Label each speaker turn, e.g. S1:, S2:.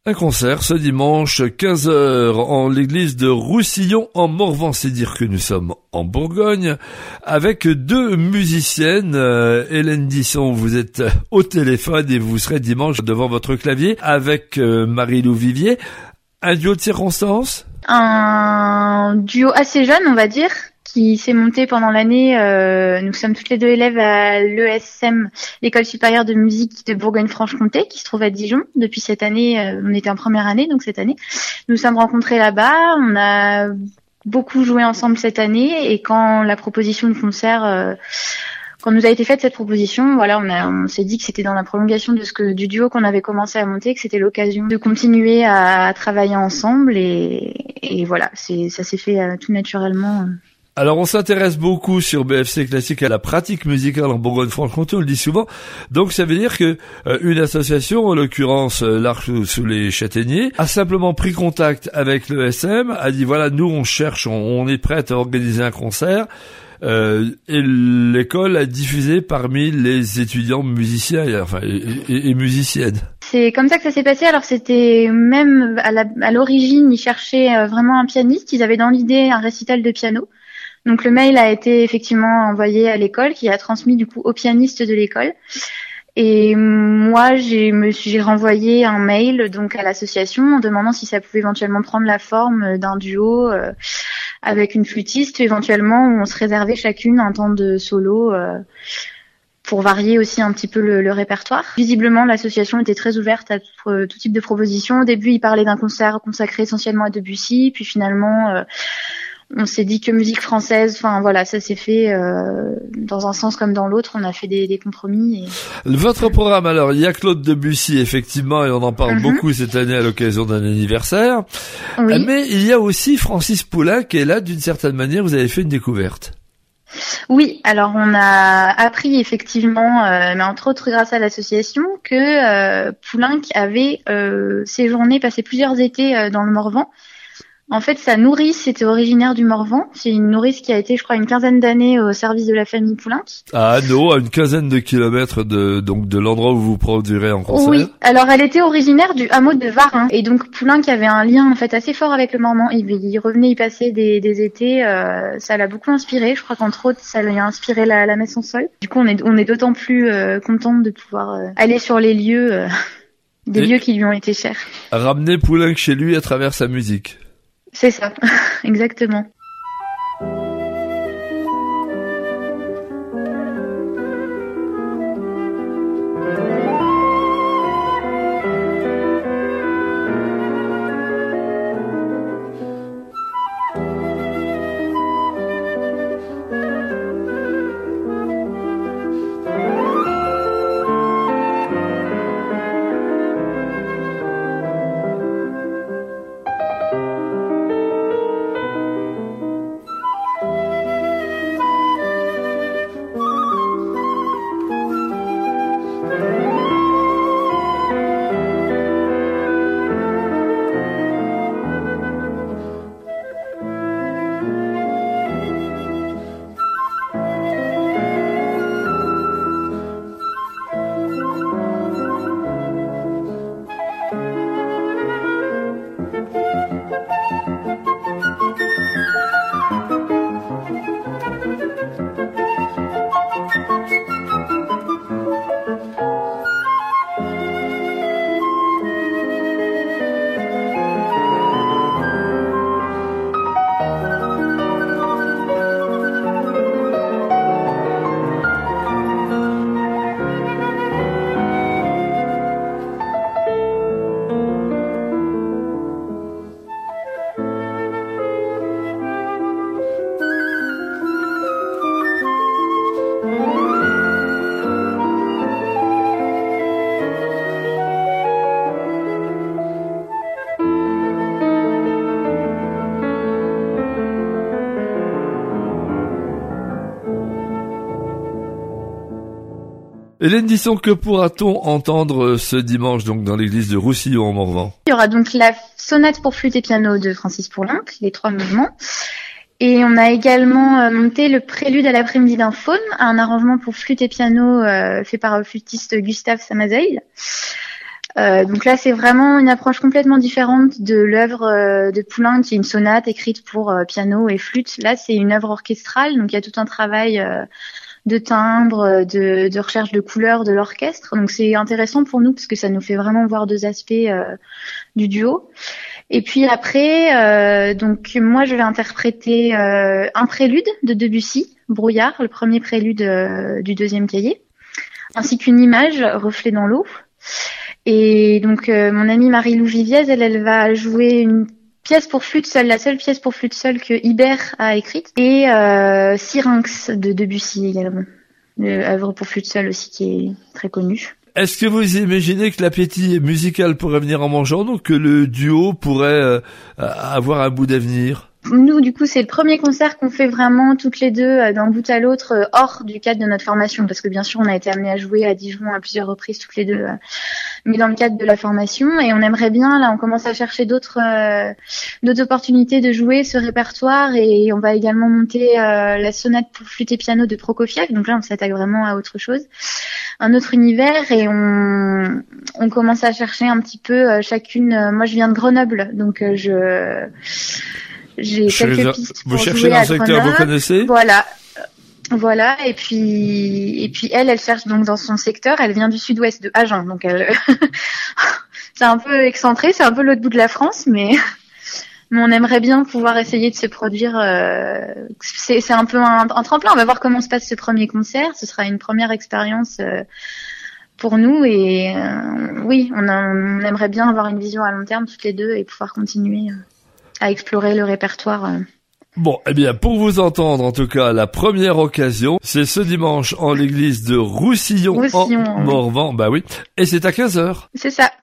S1: Un concert ce dimanche 15h en l'église de Roussillon en Morvan, c'est dire que nous sommes en Bourgogne, avec deux musiciennes. Hélène Disson, vous êtes au téléphone et vous serez dimanche devant votre clavier avec Marie-Lou Vivier. Un duo de circonstances ?
S2: Un duo assez jeune, on va dire, qui s'est monté pendant l'année. Nous sommes toutes les deux élèves à l'ESM, l'École supérieure de musique de Bourgogne-Franche-Comté, qui se trouve à Dijon. Depuis cette année, on était en première année, donc cette année, nous sommes rencontrés là-bas. On a beaucoup joué ensemble cette année, et quand la proposition de concert, quand nous a été faite cette proposition, voilà, on s'est dit que c'était dans la prolongation du duo qu'on avait commencé à monter, que c'était l'occasion de continuer à travailler ensemble, et voilà, ça s'est fait tout naturellement.
S1: Alors on s'intéresse beaucoup sur BFC Classique à la pratique musicale en Bourgogne-Franche-Comté, on le dit souvent. Donc ça veut dire que une association, en l'occurrence l'Arc sous les Châtaigniers, a simplement pris contact avec l'ESM, a dit voilà, nous on cherche, on est prête à organiser un concert. Et l'école a diffusé parmi les étudiants musiciens et musiciennes.
S2: C'est comme ça que ça s'est passé. Alors c'était même à l'origine, ils cherchaient vraiment un pianiste. Ils avaient dans l'idée un récital de piano. Donc le mail a été effectivement envoyé à l'école, qui a transmis du coup au pianiste de l'école. Et moi, j'ai renvoyé un mail donc à l'association en demandant si ça pouvait éventuellement prendre la forme d'un duo avec une flûtiste. Éventuellement, on se réservait chacune un temps de solo pour varier aussi un petit peu le répertoire. Visiblement, l'association était très ouverte à tout type de propositions. Au début, ils parlaient d'un concert consacré essentiellement à Debussy, puis finalement on s'est dit que musique française, enfin voilà, ça s'est fait dans un sens comme dans l'autre, on a fait des compromis.
S1: Votre programme, alors, il y a Claude Debussy, effectivement, et on en parle beaucoup cette année à l'occasion d'un anniversaire.
S2: Oui.
S1: Mais il y a aussi Francis Poulenc, qui est là, d'une certaine manière, vous avez fait une découverte.
S2: Oui, alors on a appris effectivement, mais entre autres grâce à l'association, que Poulenc avait séjourné, passé plusieurs étés dans le Morvan. En fait, sa nourrice était originaire du Morvan. C'est une nourrice qui a été, je crois, une quinzaine d'années au service de la famille Poulenc.
S1: Ah non, à une quinzaine de kilomètres de l'endroit où vous produirez en concert.
S2: Oui, alors elle était originaire du hameau de Varin. Et donc Poulenc avait un lien en fait assez fort avec le Morvan. Il revenait y passer des étés. Ça l'a beaucoup inspiré. Je crois qu'entre autres, ça lui a inspiré la messe en sol. Du coup, on est d'autant plus contente de pouvoir aller sur les lieux, lieux qui lui ont été chers.
S1: Ramener Poulenc chez lui à travers sa musique.
S2: C'est ça, exactement.
S1: Hélène Disson, que pourra-t-on entendre ce dimanche donc dans l'église de Roussillon en Morvan?
S2: Il y aura donc la sonate pour flûte et piano de Francis Poulenc, les 3 mouvements. Et on a également monté le prélude à l'après-midi d'un faune, un arrangement pour flûte et piano fait par le flûtiste Gustave Samazeil. Donc là, c'est vraiment une approche complètement différente de l'œuvre de Poulenc, qui est une sonate écrite pour piano et flûte. Là, c'est une œuvre orchestrale, donc il y a tout un travail de timbre, de recherche de couleurs de l'orchestre. Donc c'est intéressant pour nous parce que ça nous fait vraiment voir deux aspects du duo. Et puis après, donc moi je vais interpréter un prélude de Debussy, Brouillard, le premier prélude du deuxième cahier, ainsi qu'une image, Reflet dans l'eau. Et donc mon amie Marie-Lou Viviez, elle va jouer une pièce pour flûte seule, la seule pièce pour flûte seule que Ibert a écrite, et Syrinx de Debussy également, œuvre pour flûte seule aussi qui est très connue.
S1: Est-ce que vous imaginez que l'appétit musical pourrait venir en mangeant, donc que le duo pourrait avoir un bout d'avenir?
S2: Nous, du coup, c'est le premier concert qu'on fait vraiment toutes les deux d'un bout à l'autre, hors du cadre de notre formation, parce que bien sûr, on a été amenés à jouer à Dijon à plusieurs reprises toutes les deux, mais dans le cadre de la formation. Et on aimerait bien, là, on commence à chercher d'autres opportunités de jouer ce répertoire, et on va également monter la sonate pour flûte et piano de Prokofiev. Donc là, on s'attaque vraiment à autre chose, un autre univers, et on commence à chercher un petit peu chacune. Moi, je viens de Grenoble, donc j'ai quelques pistes pour jouer à Grenoble. Vous cherchez dans un secteur que vous connaissez? Voilà. Et puis elle cherche donc dans son secteur. Elle vient du sud-ouest de Agen, donc c'est un peu excentré, c'est un peu l'autre bout de la France, mais on aimerait bien pouvoir essayer de se produire. C'est un peu un tremplin. On va voir comment se passe ce premier concert. Ce sera une première expérience pour nous, et oui, on aimerait bien avoir une vision à long terme toutes les deux et pouvoir continuer à explorer le répertoire.
S1: Bon, eh bien, pour vous entendre, en tout cas, la première occasion, c'est ce dimanche en l'église de Roussillon en Morvan. Bah oui. Et c'est à 15h.
S2: C'est ça.